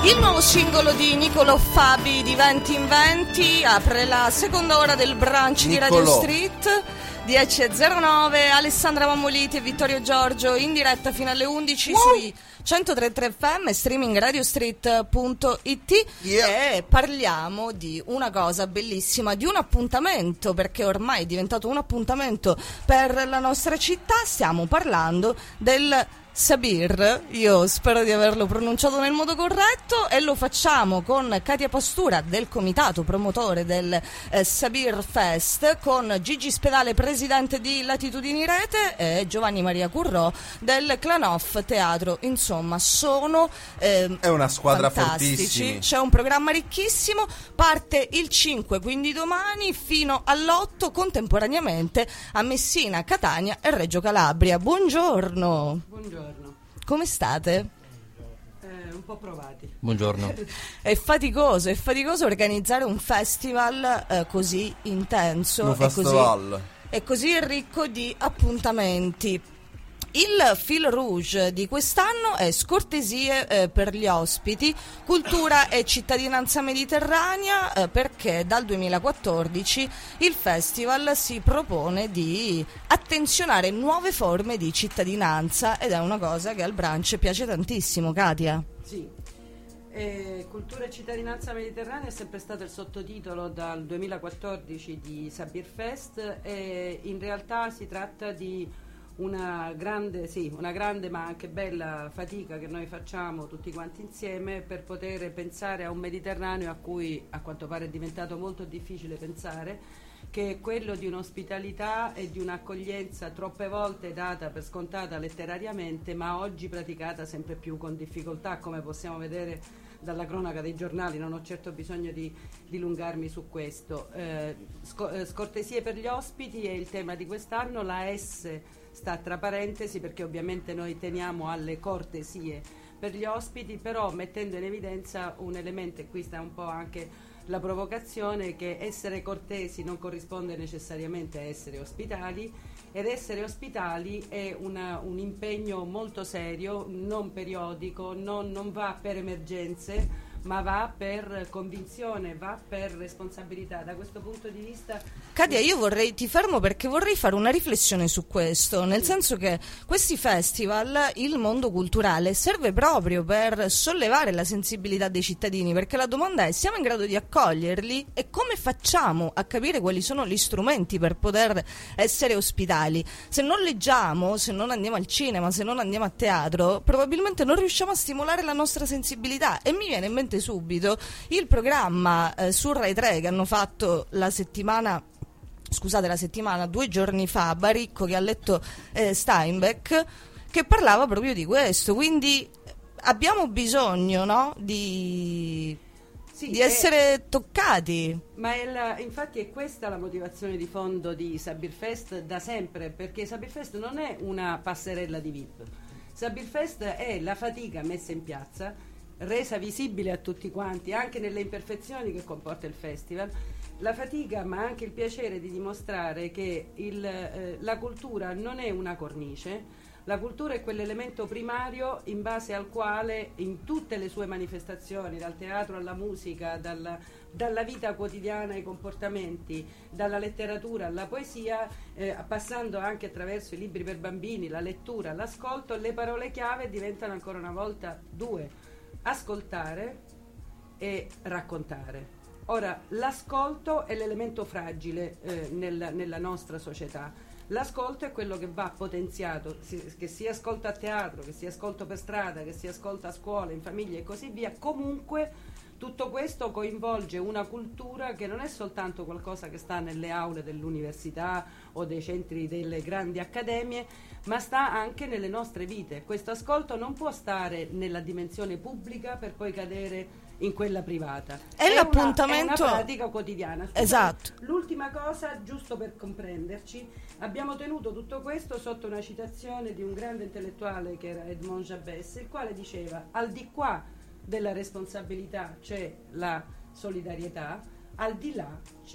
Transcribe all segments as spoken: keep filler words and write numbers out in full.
Il nuovo singolo di Niccolò Fabi di venti in venti apre la seconda ora del brunch di Radio Street. dieci e zero nove, Alessandra Mammoliti e Vittorio Giorgio in diretta fino alle undici wow. sui centotré F M e streaming radiostreet punto it. Yeah. E parliamo di una cosa bellissima, di un appuntamento, perché ormai è diventato un appuntamento per la nostra città. Stiamo parlando del Sabir, io spero di averlo pronunciato nel modo corretto, e lo facciamo con Katia Pastura del comitato promotore del eh, Sabir Fest, con Gigi Spedale, presidente di Latitudini Rete, e Giovanni Maria Currò del Clan Off Teatro. Insomma, sono eh, è una squadra fantastici. Fortissimi. C'è un programma ricchissimo, parte il cinque, quindi domani, fino all'otto contemporaneamente a Messina, Catania e Reggio Calabria. Buongiorno. Buongiorno. Come state? Eh, un po' provati. Buongiorno. È faticoso, è faticoso organizzare un festival eh, così intenso un e così, e così ricco di appuntamenti. Il fil rouge di quest'anno è scortesie eh, per gli ospiti, cultura e cittadinanza mediterranea, eh, perché dal duemilaquattordici il festival si propone di attenzionare nuove forme di cittadinanza, ed è una cosa che al brunch piace tantissimo. Katia? Sì. Eh, cultura e cittadinanza mediterranea è sempre stato il sottotitolo dal duemilaquattordici di Sabir Fest, e in realtà si tratta di una grande, sì, una grande ma anche bella fatica che noi facciamo tutti quanti insieme per poter pensare a un Mediterraneo a cui a quanto pare è diventato molto difficile pensare, che è quello di un'ospitalità e di un'accoglienza troppe volte data per scontata letterariamente, ma oggi praticata sempre più con difficoltà, come possiamo vedere dalla cronaca dei giornali. Non ho certo bisogno di dilungarmi su questo. Eh, sco- eh, scortesie per gli ospiti è il tema di quest'anno. La S sta tra parentesi perché ovviamente noi teniamo alle cortesie per gli ospiti, però mettendo in evidenza un elemento, e qui sta un po' anche la provocazione, che essere cortesi non corrisponde necessariamente a essere ospitali, ed essere ospitali è una, un impegno molto serio, non periodico, non, non va per emergenze, ma va per convinzione, va per responsabilità. Da questo punto di vista, Katia, io vorrei, ti fermo perché vorrei fare una riflessione su questo, nel sì. senso che questi festival, il mondo culturale, serve proprio per sollevare la sensibilità dei cittadini, perché la domanda è: siamo in grado di accoglierli, e come facciamo a capire quali sono gli strumenti per poter essere ospitali? Se non leggiamo, se non andiamo al cinema, se non andiamo a teatro, probabilmente non riusciamo a stimolare la nostra sensibilità. E mi viene in mente subito il programma eh, su Rai tre che hanno fatto la settimana scusate la settimana due giorni fa, Baricco che ha letto eh, Steinbeck, che parlava proprio di questo. Quindi abbiamo bisogno, no, di sì, di essere è, toccati. Ma è la, infatti è questa la motivazione di fondo di Sabir Fest da sempre, perché Sabir Fest non è una passerella di V I P. Sabir Fest è la fatica messa in piazza, resa visibile a tutti quanti, anche nelle imperfezioni che comporta il festival, la fatica ma anche il piacere di dimostrare che il, eh, la cultura non è una cornice, la cultura è quell'elemento primario in base al quale in tutte le sue manifestazioni, dal teatro alla musica, dalla, dalla vita quotidiana ai comportamenti, dalla letteratura alla poesia, eh, passando anche attraverso i libri per bambini, la lettura, l'ascolto, le parole chiave diventano ancora una volta due: ascoltare e raccontare. Ora, l'ascolto è l'elemento fragile eh, nel, nella nostra società. L'ascolto è quello che va potenziato, si, che sia ascolto a teatro, che sia ascolto per strada, che sia ascolto a scuola, in famiglia e così via. Comunque tutto questo coinvolge una cultura che non è soltanto qualcosa che sta nelle aule dell'università o dei centri delle grandi accademie, ma sta anche nelle nostre vite. Questo ascolto non può stare nella dimensione pubblica per poi cadere in quella privata. È, è l'appuntamento, una, è una pratica quotidiana. Scusate, esatto. L'ultima cosa, giusto per comprenderci, abbiamo tenuto tutto questo sotto una citazione di un grande intellettuale che era Edmond Jabès, il quale diceva: al di qua della responsabilità c'è la solidarietà, al di là c'è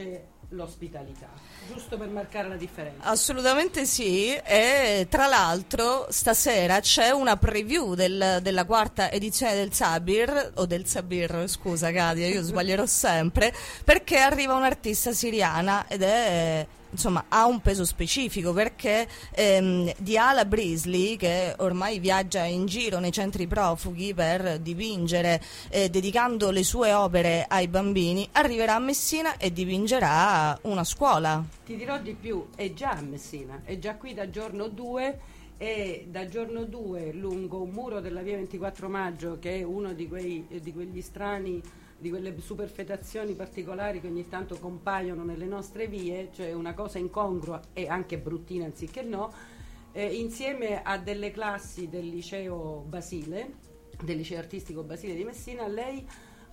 l'ospitalità, giusto per marcare la differenza. Assolutamente sì, e tra l'altro stasera c'è una preview del, della quarta edizione del Sabir, o del Sabir, scusa Katia, io sbaglierò sempre, perché arriva un'artista siriana ed è... insomma ha un peso specifico perché ehm, Diala Brisley, che ormai viaggia in giro nei centri profughi per dipingere, eh, dedicando le sue opere ai bambini, arriverà a Messina e dipingerà una scuola. Ti dirò di più, è già a Messina, è già qui da giorno due, e da giorno due lungo un muro della via ventiquattro maggio, che è uno di, quei, di quegli strani, di quelle superfetazioni particolari che ogni tanto compaiono nelle nostre vie, cioè una cosa incongrua e anche bruttina anziché no, eh, insieme a delle classi del liceo Basile, del liceo artistico Basile di Messina, lei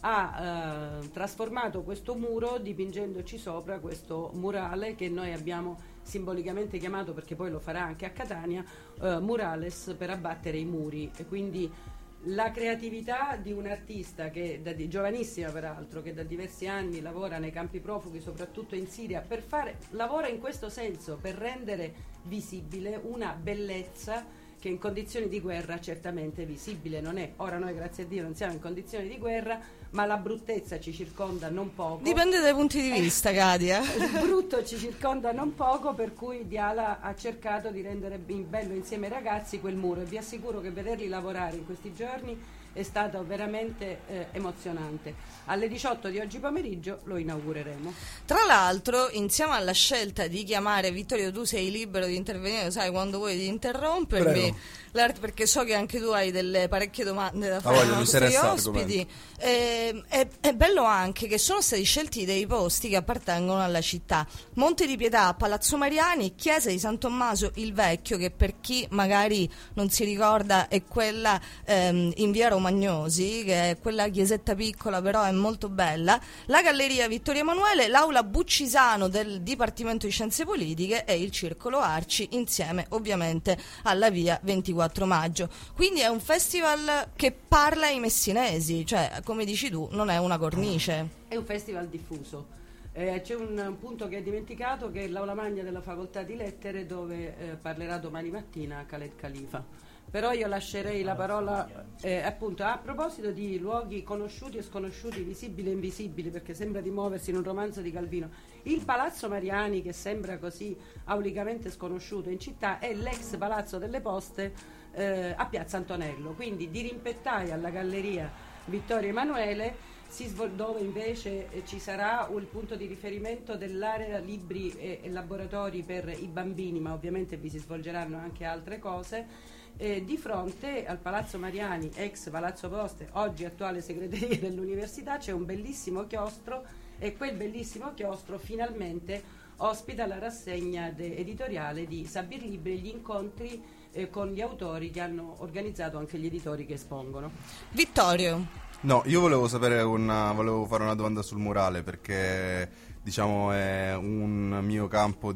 ha eh, trasformato questo muro dipingendoci sopra questo murale che noi abbiamo simbolicamente chiamato, perché poi lo farà anche a Catania, eh, murales per abbattere i muri. E quindi la creatività di un artista che da di, giovanissima peraltro, che da diversi anni lavora nei campi profughi, soprattutto in Siria, per fare lavora in questo senso, per rendere visibile una bellezza che in condizioni di guerra certamente visibile non è. Ora noi, grazie a Dio, non siamo in condizioni di guerra, ma la bruttezza ci circonda non poco. Dipende dai punti di vista, Katia. Il brutto ci circonda non poco, per cui Diala ha cercato di rendere bello insieme ai ragazzi quel muro, e vi assicuro che vederli lavorare in questi giorni è stato veramente eh, emozionante. Alle diciotto di oggi pomeriggio lo inaugureremo. Tra l'altro, insieme alla scelta di chiamare Vittorio, tu sei libero di intervenire, sai, quando vuoi di interrompermi, perché so che anche tu hai delle parecchie domande da fare ai nostri ospiti. Eh, è, è bello anche che sono stati scelti dei posti che appartengono alla città: Monte di Pietà, Palazzo Mariani, Chiesa di San Tommaso il Vecchio, che per chi magari non si ricorda è quella ehm, in via Romagnosi, che è quella chiesetta piccola però è molto bella, la Galleria Vittorio Emanuele, l'Aula Buccisano del Dipartimento di Scienze Politiche e il Circolo Arci, insieme ovviamente alla via ventiquattro maggio. Quindi è un festival che parla ai messinesi, cioè come dici tu non è una cornice. È un festival diffuso. Eh, c'è un, un punto che hai dimenticato, che è l'Aula Magna della Facoltà di Lettere, dove eh, parlerà domani mattina Khaled Khalifa. Però io lascerei la parola eh, appunto a proposito di luoghi conosciuti e sconosciuti, visibili e invisibili, perché sembra di muoversi in un romanzo di Calvino. Il Palazzo Mariani, che sembra così aulicamente sconosciuto in città, è l'ex Palazzo delle Poste eh, a Piazza Antonello, quindi dirimpettai alla Galleria Vittorio Emanuele, si svol- dove invece eh, ci sarà il punto di riferimento dell'area libri e, e laboratori per i bambini, ma ovviamente vi si svolgeranno anche altre cose. Eh, di fronte al Palazzo Mariani, ex Palazzo Poste, oggi attuale segreteria dell'università, c'è un bellissimo chiostro, e quel bellissimo chiostro finalmente ospita la rassegna de- editoriale di Sabir Libri, gli incontri eh, con gli autori che hanno organizzato anche gli editori che espongono. Vittorio. No, io volevo sapere una, volevo fare una domanda sul murale, perché diciamo è un mio campo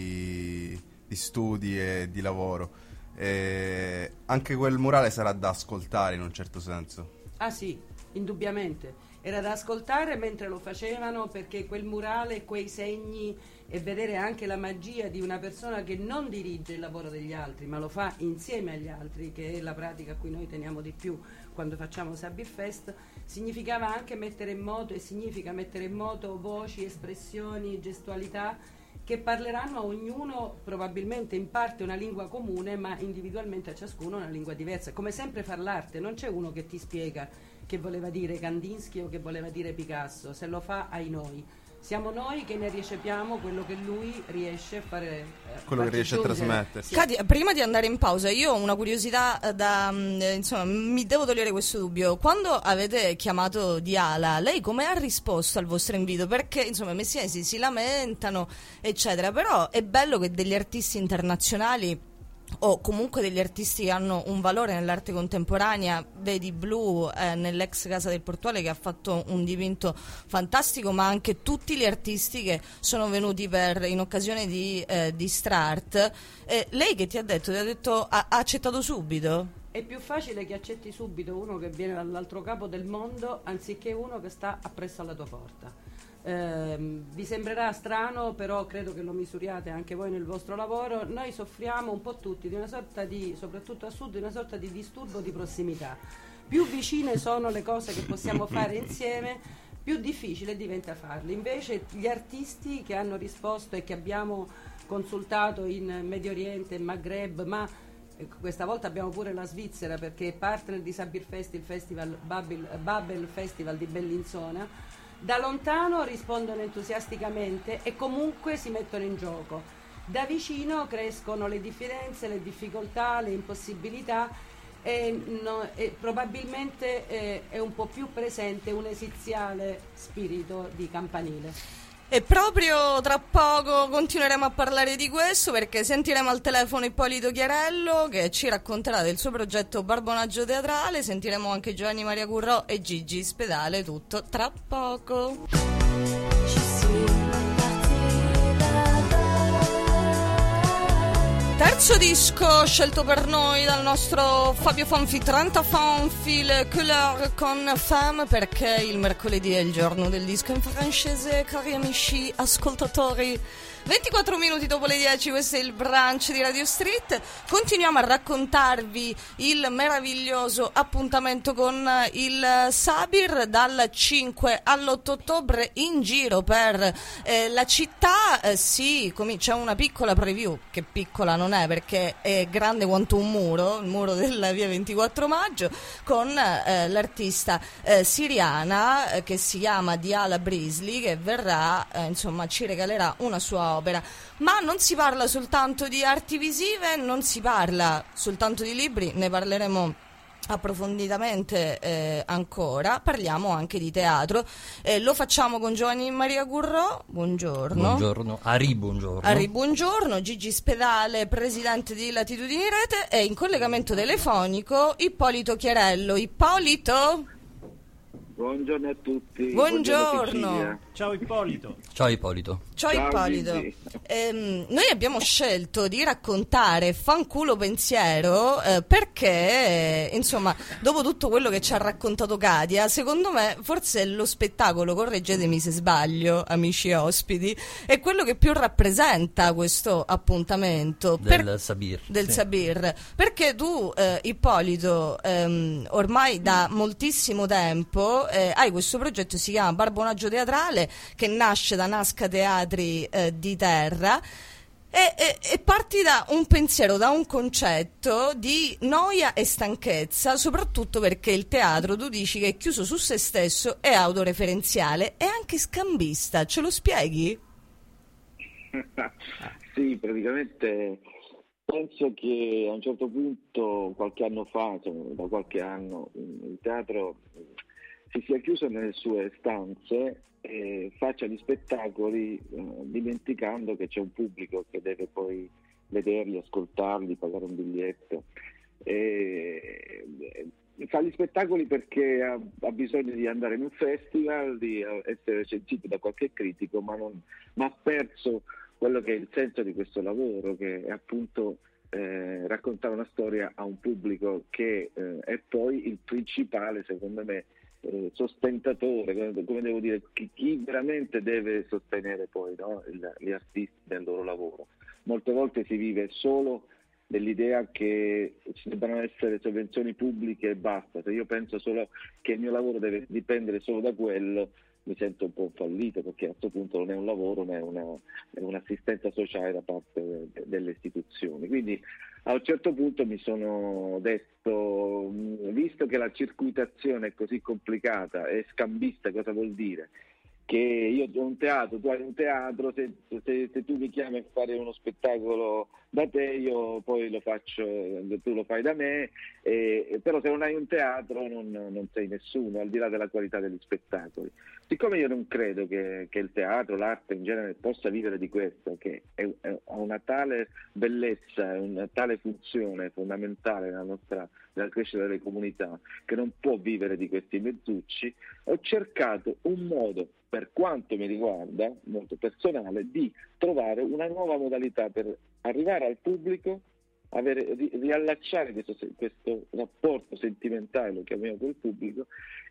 di, di studi e di lavoro. E anche quel murale sarà da ascoltare in un certo senso. Ah sì, indubbiamente. Era da ascoltare mentre lo facevano, perché quel murale, quei segni, e vedere anche la magia di una persona che non dirige il lavoro degli altri, ma lo fa insieme agli altri, che è la pratica a cui noi teniamo di più quando facciamo Sabir Fest, significava anche mettere in moto, e significa mettere in moto voci, espressioni, gestualità che parleranno a ognuno probabilmente in parte una lingua comune, ma individualmente a ciascuno una lingua diversa. Come sempre far l'arte, non c'è uno che ti spiega che voleva dire Kandinsky o che voleva dire Picasso, se lo fa ai noi. Siamo noi che ne ricepiamo quello che lui riesce a fare, eh, quello che riesce giungere. a trasmettere. Sì. Katia, prima di andare in pausa, io ho una curiosità da, eh, insomma, mi devo togliere questo dubbio. Quando avete chiamato Diala, lei come ha risposto al vostro invito? Perché insomma i messinesi si lamentano, eccetera, però è bello che degli artisti internazionali, o comunque degli artisti che hanno un valore nell'arte contemporanea, vedi Blu eh, nell'ex Casa del Portuale, che ha fatto un dipinto fantastico, ma anche tutti gli artisti che sono venuti per in occasione di, eh, di Strart. Eh, lei che ti ha detto? Ti ha detto ha, ha accettato subito? È più facile che accetti subito uno che viene dall'altro capo del mondo anziché uno che sta appresso alla tua porta. Eh, vi sembrerà strano, però credo che lo misuriate anche voi nel vostro lavoro. Noi soffriamo un po' tutti di una sorta di, soprattutto a sud, di una sorta di disturbo di prossimità. Più vicine sono le cose che possiamo fare insieme, più difficile diventa farle. Invece gli artisti che hanno risposto e che abbiamo consultato in Medio Oriente, in Maghreb, ma questa volta abbiamo pure la Svizzera perché è partner di Sabir Fest, il festival Babel, Babel Festival di Bellinzona, da lontano rispondono entusiasticamente e comunque si mettono in gioco. Da vicino crescono le diffidenze, le difficoltà, le impossibilità e, no, e probabilmente eh, è un po' più presente un esiziale spirito di campanile. E proprio tra poco continueremo a parlare di questo, perché sentiremo al telefono Ippolito Chiarello che ci racconterà del suo progetto Barbonaggio Teatrale, sentiremo anche Giovanni Maria Currò e Gigi Spedale, tutto tra poco. Terzo disco scelto per noi dal nostro Fabio Fanfi, trenta Fanfi, le couleur con Femme, perché il mercoledì è il giorno del disco in francese, cari amici ascoltatori. ventiquattro minuti dopo le dieci, questo è il brunch di Radio Street. Continuiamo a raccontarvi il meraviglioso appuntamento con il Sabir dal cinque all'otto ottobre in giro per eh, la città. Eh, sì, com- c'è una piccola preview, che piccola non è perché è grande quanto un muro, il muro della via ventiquattro maggio, con eh, l'artista eh, siriana eh, che si chiama Diala Brisley, che verrà, eh, insomma, ci regalerà una sua opera. Ma non si parla soltanto di arti visive, non si parla soltanto di libri, ne parleremo approfonditamente eh, ancora, parliamo anche di teatro, eh, lo facciamo con Giovanni Maria Currò, buongiorno. Buongiorno, Ari, buongiorno. Ari, buongiorno, Gigi Spedale, presidente di Latitudini Rete, e in collegamento telefonico Ippolito Chiarello. Ippolito? Buongiorno a tutti. Buongiorno. Buongiorno Ciao Ippolito. Ciao Ippolito. Ciao, Ciao Ippolito. Gigi. Ehm, noi abbiamo scelto di raccontare Fanculo Pensiero eh, perché, eh, insomma, dopo tutto quello che ci ha raccontato Katia, secondo me forse lo spettacolo, correggetemi se sbaglio, amici ospiti, è quello che più rappresenta questo appuntamento. Del per- Sabir. Del Sì. Sabir. Perché tu, eh, Ippolito, ehm, ormai da moltissimo tempo eh, hai questo progetto, si chiama Barbonaggio Teatrale, che nasce da Nasca Teatri eh, di Terra, e, e, e parti da un pensiero, da un concetto di noia e stanchezza, soprattutto perché il teatro, tu dici che è chiuso su se stesso, è autoreferenziale e anche scambista. Ce lo spieghi? Sì, praticamente penso che a un certo punto, qualche anno fa, cioè, da qualche anno, il teatro si sia chiuso nelle sue stanze e faccia gli spettacoli eh, dimenticando che c'è un pubblico che deve poi vederli, ascoltarli, pagare un biglietto. E, e, fa gli spettacoli perché ha, ha bisogno di andare in un festival, di essere recensito da qualche critico, ma, non, ma ha perso quello che è il senso di questo lavoro, che è appunto eh, raccontare una storia a un pubblico che eh, è poi il principale, secondo me, eh, sostentatore, come devo dire, chi, chi veramente deve sostenere poi, no, il, gli artisti nel loro lavoro. Molte volte si vive solo dell'idea che ci debbano essere sovvenzioni pubbliche e basta. Se io penso solo che il mio lavoro deve dipendere solo da quello, mi sento un po' fallito, perché a questo punto non è un lavoro, ma è, una, è un'assistenza sociale da parte de, delle istituzioni. Quindi a un certo punto mi sono detto, visto che la circuitazione è così complicata e scambista, cosa vuol dire? Che io ho un teatro, tu hai un teatro, se, se, se tu mi chiami a fare uno spettacolo da te, io poi lo faccio, tu lo fai da me, e, però se non hai un teatro non, non sei nessuno, al di là della qualità degli spettacoli. Siccome io non credo che, che il teatro, l'arte in genere possa vivere di questo, che è, è, ha una tale bellezza, una tale funzione fondamentale nella nostra nella crescita delle comunità, che non può vivere di questi mezzucci, ho cercato un modo, per quanto mi riguarda, molto personale, di trovare una nuova modalità per arrivare al pubblico, avere, ri, riallacciare questo, questo rapporto sentimentale, lo chiamiamo, col pubblico, e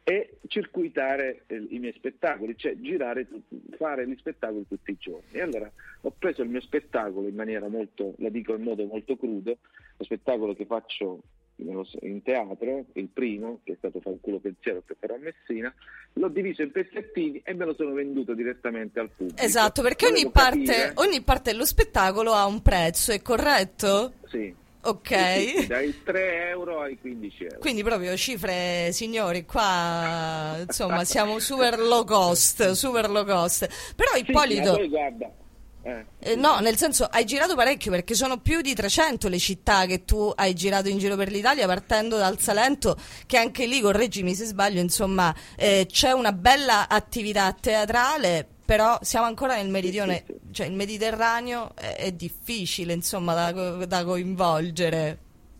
circuitare eh, i miei spettacoli, cioè girare, fare gli spettacoli tutti i giorni. E allora ho preso il mio spettacolo in maniera molto, la dico in modo molto crudo, lo spettacolo che faccio in teatro, il primo, che è stato Fanculo Pensiero, che farò a Messina, l'ho diviso in pezzettini e me lo sono venduto direttamente al pubblico. Esatto, perché ogni parte, capire... ogni parte dello spettacolo ha un prezzo, è corretto? Sì. Ok. Sì, sì, dai tre euro ai quindici euro. Quindi proprio cifre, signori, qua insomma siamo super low cost, super low cost. Però Ippolito... Sì, poi guarda... Eh, eh, no, nel senso, hai girato parecchio, perché sono più di trecento le città che tu hai girato in giro per l'Italia, partendo dal Salento, che anche lì, correggimi se sbaglio, insomma, eh, c'è una bella attività teatrale, però siamo ancora nel meridione, sì, sì, sì. Cioè il Mediterraneo è, è difficile, insomma, da, da coinvolgere.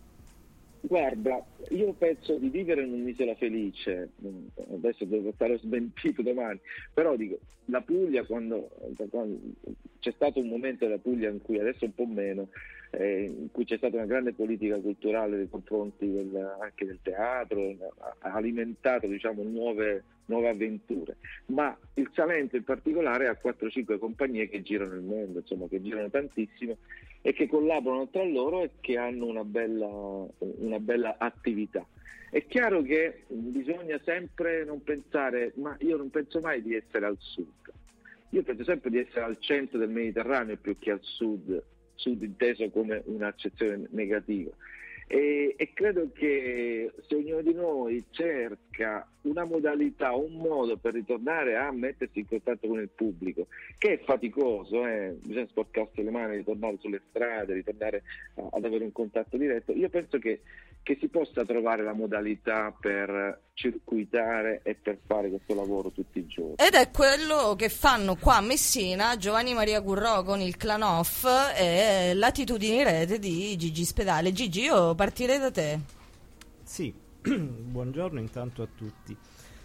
Guarda, io penso di vivere in un'isola felice, adesso devo stare smentito domani, però dico, la Puglia, quando, quando c'è stato un momento della Puglia in cui adesso un po' meno, eh, in cui c'è stata una grande politica culturale nei confronti del, anche del teatro, ha alimentato, diciamo, nuove, nuove avventure, ma il Salento in particolare ha quattro cinque compagnie che girano il mondo, insomma, che girano tantissimo e che collaborano tra loro e che hanno una bella, una bella attività. È chiaro che bisogna sempre non pensare, ma io non penso mai di essere al sud, io penso sempre di essere al centro del Mediterraneo più che al sud, sud inteso come un'accezione negativa. E, e credo che se ognuno di noi cerca una modalità, un modo per ritornare a mettersi in contatto con il pubblico, che è faticoso, eh? Bisogna sporcarsi le mani, ritornare sulle strade, ritornare a, ad avere un contatto diretto, io penso che, che si possa trovare la modalità per circuitare e per fare questo lavoro tutti i giorni. Ed è quello che fanno qua a Messina Giovanni Maria Currò con il Clan Off e Latitudini Rete di Gigi Spedale. Gigi, io partirei da te. Sì, buongiorno intanto a tutti.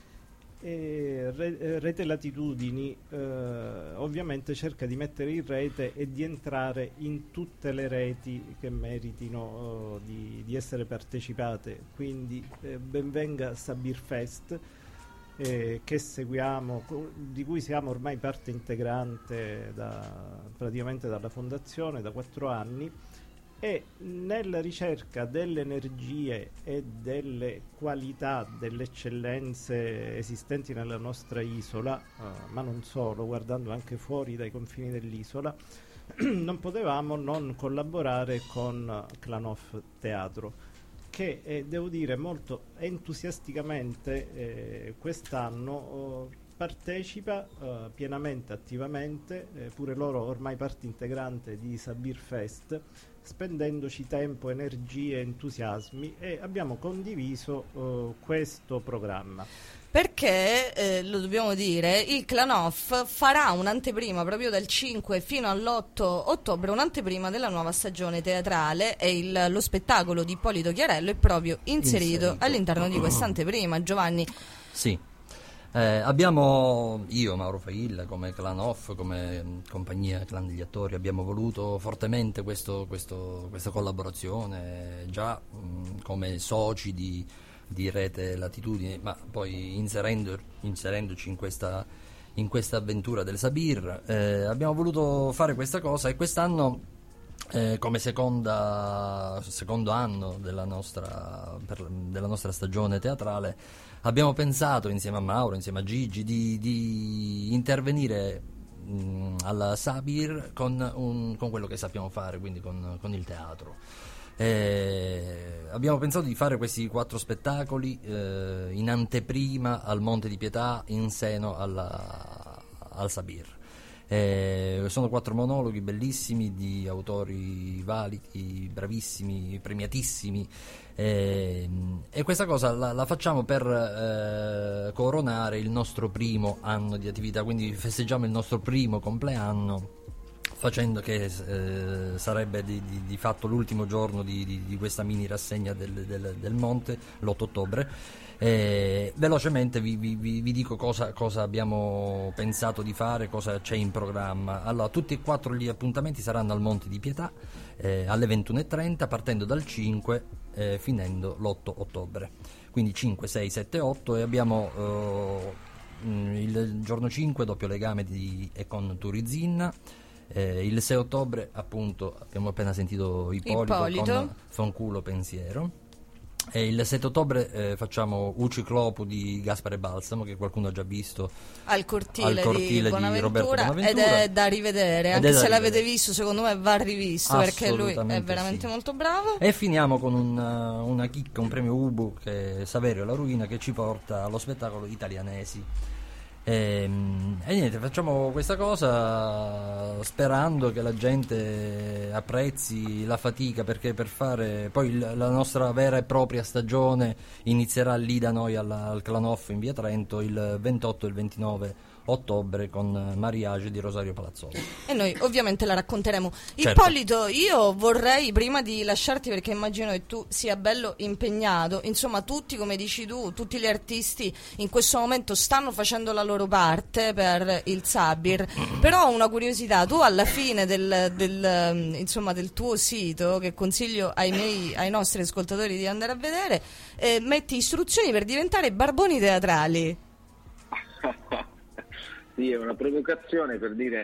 E Re- Rete Latitudini eh, ovviamente cerca di mettere in rete e di entrare in tutte le reti che meritino eh, di, di essere partecipate, quindi eh, benvenga Sabir Fest, eh, che seguiamo, di cui siamo ormai parte integrante da, praticamente dalla fondazione da quattro anni, e nella ricerca delle energie e delle qualità, delle eccellenze esistenti nella nostra isola, uh, ma non solo, guardando anche fuori dai confini dell'isola, non potevamo non collaborare con Clan Off Teatro, che eh, devo dire molto entusiasticamente eh, quest'anno oh, partecipa uh, pienamente, attivamente, eh, pure loro ormai parte integrante di Sabir Fest, spendendoci tempo, energie, entusiasmi, e abbiamo condiviso uh, questo programma. Perché, eh, lo dobbiamo dire, il Clan Off farà un'anteprima proprio dal cinque fino all'otto ottobre, un'anteprima della nuova stagione teatrale, e il, lo spettacolo di Ippolito Chiarello è proprio inserito, inserito. all'interno di questa anteprima. Giovanni? Sì. Eh, abbiamo, io, Mauro Failla, come Clan Off, come mh, compagnia Clan degli Attori, abbiamo voluto fortemente questo, questo, questa collaborazione, già mh, come soci di, di Rete Latitudini, ma poi inserendo, inserendoci in questa, in questa avventura del Sabir, eh, abbiamo voluto fare questa cosa, e quest'anno, eh, come seconda, secondo anno della nostra, per, della nostra stagione teatrale, abbiamo pensato insieme a Mauro, insieme a Gigi, di, di intervenire mh, alla Sabir con, un, con quello che sappiamo fare, quindi con, con il teatro. E abbiamo pensato di fare questi quattro spettacoli eh, in anteprima al Monte di Pietà, in seno alla, al Sabir. Eh, sono quattro monologhi bellissimi di autori validi, bravissimi, premiatissimi, eh, e questa cosa la, la facciamo per eh, coronare il nostro primo anno di attività, quindi festeggiamo il nostro primo compleanno facendo che eh, sarebbe di, di, di fatto l'ultimo giorno di, di, di questa mini rassegna del, del, del Monte, l'otto ottobre. Eh, velocemente vi, vi, vi dico cosa, cosa abbiamo pensato di fare, cosa c'è in programma. Allora, tutti e quattro gli appuntamenti saranno al Monte di Pietà eh, alle ventuno e trenta, partendo dal cinque eh, finendo l'otto ottobre. Quindi cinque, sei, sette, otto, e abbiamo eh, il giorno cinque doppio legame di, e con Turizinna. Eh, il sei ottobre, appunto, abbiamo appena sentito Ippolito, Ippolito. con Fanculo Pensiero. E il sette ottobre eh, facciamo Uci Clopu di Gaspare Balsamo, che qualcuno ha già visto al cortile, al cortile di, di Roberto Bonaventura, ed è da rivedere, ed anche da se rivedere. l'avete visto, secondo me va rivisto, perché lui è veramente sì. molto bravo. E finiamo con una, una chicca, un premio Ubu, che è Saverio La Ruina, che ci porta allo spettacolo Italianesi. E, e niente, facciamo questa cosa sperando che la gente apprezzi la fatica, perché per fare poi il, la nostra vera e propria stagione inizierà lì da noi alla, al Clanoff in via Trento il ventotto e il ventinove ottobre con Mariage di Rosario Palazzolo. E noi ovviamente la racconteremo. Certo. Ippolito, io vorrei, prima di lasciarti, perché immagino che tu sia bello impegnato, insomma tutti, come dici tu, tutti gli artisti in questo momento stanno facendo la loro parte per il Sabir, però ho una curiosità: tu alla fine del, del, insomma, del tuo sito, che consiglio ai, miei, ai nostri ascoltatori di andare a vedere, eh, metti istruzioni per diventare barboni teatrali. Sì, è una provocazione per dire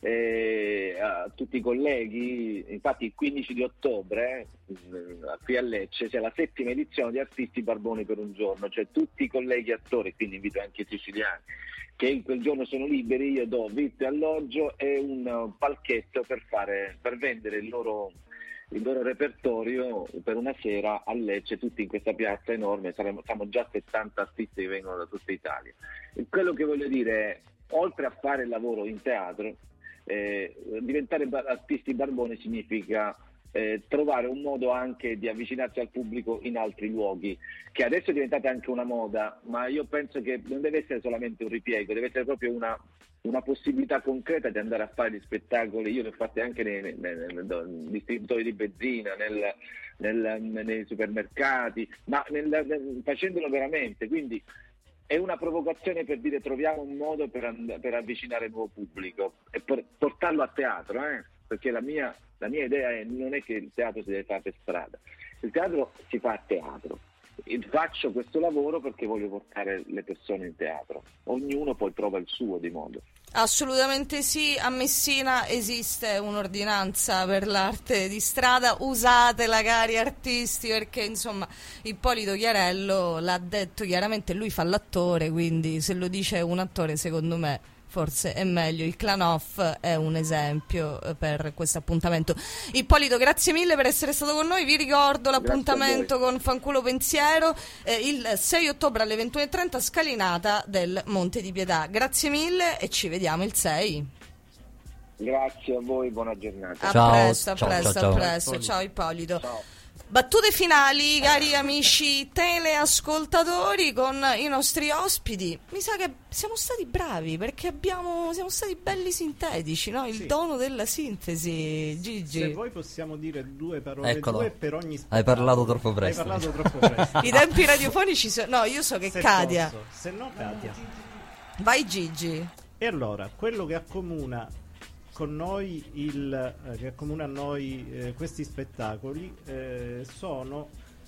eh, a tutti i colleghi. Infatti il quindici di ottobre eh, qui a Lecce c'è la settima edizione di Artisti Barboni per un giorno, cioè tutti i colleghi attori, quindi invito anche i siciliani che in quel giorno sono liberi, io do vitto e alloggio e un palchetto per fare per vendere il loro il loro repertorio per una sera a Lecce, tutti in questa piazza enorme. Saremo, siamo già settanta artisti che vengono da tutta Italia. E quello che voglio dire è, oltre a fare il lavoro in teatro, eh, diventare bar- artisti barboni significa eh, trovare un modo anche di avvicinarsi al pubblico in altri luoghi, che adesso è diventata anche una moda, ma io penso che non deve essere solamente un ripiego, deve essere proprio una, una possibilità concreta di andare a fare gli spettacoli. Io ne ho fatti anche nei, nei, nei, nei distributori di benzina, nel, nel, nei supermercati, ma nel, nel, facendolo veramente, quindi è una provocazione per dire troviamo un modo per, and- per avvicinare il nuovo pubblico e per portarlo a teatro, eh? Perché la mia, la mia idea è, non è che il teatro si deve fare per strada, il teatro si fa a teatro. E faccio questo lavoro perché voglio portare le persone in teatro, ognuno poi trova il suo di modo. Assolutamente sì, a Messina esiste un'ordinanza per l'arte di strada, usatela cari artisti, perché insomma Ippolito Chiarello l'ha detto chiaramente, lui fa l'attore, quindi se lo dice un attore secondo me forse è meglio. Il Clanoff è un esempio per questo appuntamento. Ippolito, grazie mille per essere stato con noi. Vi ricordo l'appuntamento con Fanculo Pensiero eh, il sei ottobre alle ventuno e trenta, scalinata del Monte di Pietà. Grazie mille e ci vediamo il sei. Grazie a voi, buona giornata. A Ciao, presto, a ciao, presto, ciao, a ciao. presto. Ciao Ippolito. Ciao. Battute finali, cari amici teleascoltatori, con i nostri ospiti. Mi sa che siamo stati bravi, perché abbiamo siamo stati belli sintetici, no? Il Sì. dono della sintesi, Gigi. Se voi possiamo dire due parole, Eccolo. due per ogni spettacolo. Hai parlato troppo presto. Hai parlato troppo presto. I tempi radiofonici sono... No, io so che Se Katia. posso, se no Katia. Vai Gigi. E allora, quello che accomuna con noi il, eh, che accomuna a noi eh, questi spettacoli eh, sono,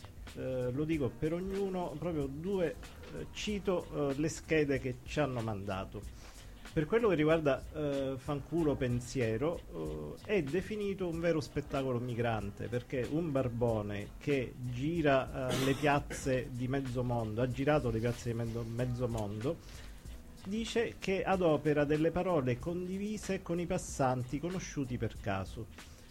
eh, lo dico per ognuno, proprio due, eh, cito eh, le schede che ci hanno mandato. Per quello che riguarda eh, Fanculo Pensiero, eh, è definito un vero spettacolo migrante, perché un barbone che gira eh, le piazze di mezzo mondo, ha girato le piazze di mezzo, mezzo mondo, dice che adopera delle parole condivise con i passanti conosciuti per caso.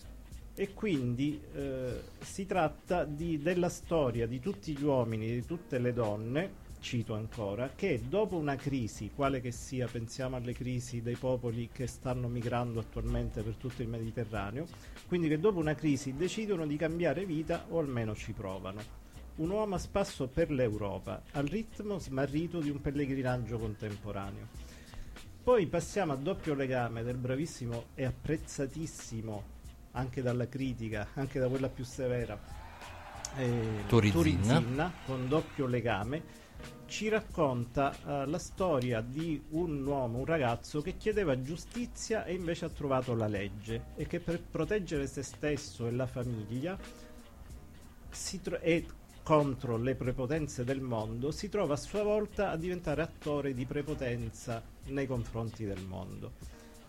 E quindi eh, si tratta di, della storia di tutti gli uomini, di tutte le donne, cito ancora, che dopo una crisi, quale che sia, pensiamo alle crisi dei popoli che stanno migrando attualmente per tutto il Mediterraneo, quindi che dopo una crisi decidono di cambiare vita o almeno ci provano. Un uomo a spasso per l'Europa, al ritmo smarrito di un pellegrinaggio contemporaneo. Poi passiamo a Doppio legame del bravissimo e apprezzatissimo anche dalla critica, anche da quella più severa, eh, Turizinna. Turizinna, con Doppio legame. Ci racconta uh, la storia di un uomo, un ragazzo che chiedeva giustizia e invece ha trovato la legge, e che per proteggere se stesso e la famiglia si tro- e contro le prepotenze del mondo si trova a sua volta a diventare attore di prepotenza nei confronti del mondo.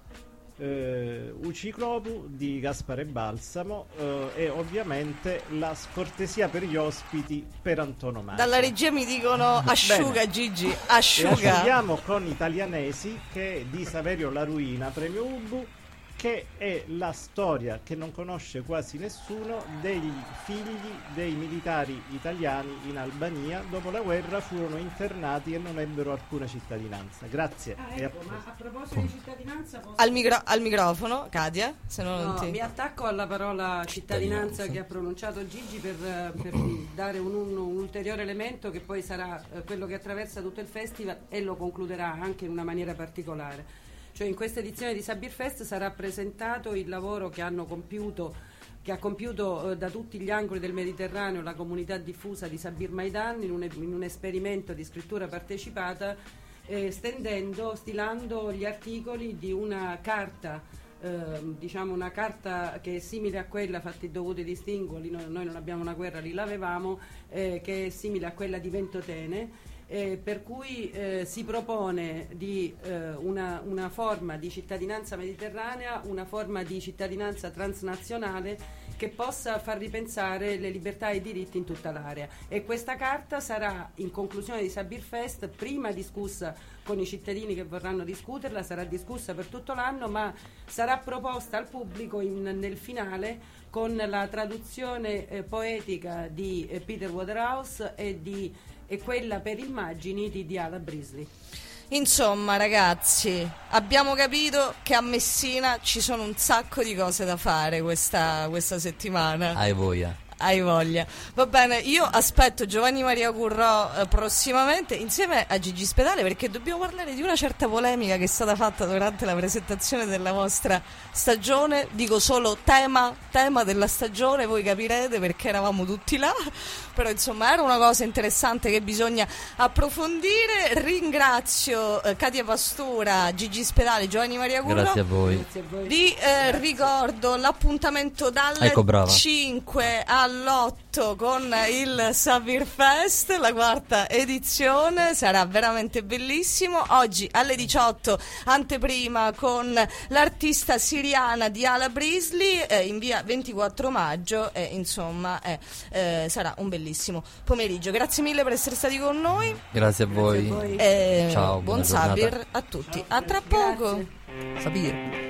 Uh, Uciclopu di Gaspare Balsamo, uh, e ovviamente la scortesia per gli ospiti per antonomasia. Dalla regia mi dicono asciuga. Bene. Gigi, asciuga. E asciughiamo con Italianesi, che è di Saverio La Ruina, premio Ubu, che è la storia che non conosce quasi nessuno dei figli dei militari italiani in Albania. Dopo la guerra furono internati e non ebbero alcuna cittadinanza. Grazie. Ah, ecco, ma a proposito di cittadinanza posso... al, micro- al microfono, Katia, se no, no, non ti... mi attacco alla parola cittadinanza, cittadinanza che ha pronunciato Gigi per, per dare un, un, un ulteriore elemento che poi sarà eh, quello che attraversa tutto il festival e lo concluderà anche in una maniera particolare. Cioè, in questa edizione di Sabir Fest sarà presentato il lavoro che hanno compiuto, che ha compiuto eh, da tutti gli angoli del Mediterraneo la comunità diffusa di Sabir Maidan in un, in un esperimento di scrittura partecipata, eh, stendendo, stilando gli articoli di una carta, eh, diciamo una carta che è simile a quella, fatti i dovuti distinguoli, noi, noi non abbiamo una guerra, lì l'avevamo, eh, che è simile a quella di Ventotene. Eh, per cui eh, si propone di eh, una, una forma di cittadinanza mediterranea, una forma di cittadinanza transnazionale che possa far ripensare le libertà e i diritti in tutta l'area, e questa carta sarà in conclusione di Sabir Fest prima discussa con i cittadini che vorranno discuterla, sarà discussa per tutto l'anno, ma sarà proposta al pubblico in, nel finale con la traduzione eh, poetica di eh, Peter Waterhouse e di e quella per immagini di Diana Brisley. Insomma, ragazzi, abbiamo capito che a Messina ci sono un sacco di cose da fare questa, questa settimana. Hai voglia. Hai voglia. Va bene, io aspetto Giovanni Maria Currò eh, prossimamente insieme a Gigi Spedale, perché dobbiamo parlare di una certa polemica che è stata fatta durante la presentazione della vostra stagione. Dico solo tema, tema della stagione, voi capirete perché eravamo tutti là, però insomma era una cosa interessante che bisogna approfondire. Ringrazio eh, Katia Pastura, Gigi Spedale, Giovanni Maria Currò. Grazie a voi. Grazie a voi. Vi eh, ricordo l'appuntamento dalle ecco, cinque all'otto con il Sabir Fest, la quarta edizione, sarà veramente bellissimo. Oggi alle diciotto anteprima con l'artista siriana Diana Brisley eh, in via ventiquattro maggio, e insomma eh, eh, sarà un bellissimo pomeriggio. Grazie mille per essere stati con noi. Grazie a voi. Grazie a voi. Eh, Ciao, buon buona giornata. Sabir a tutti. A tra poco. Sabir.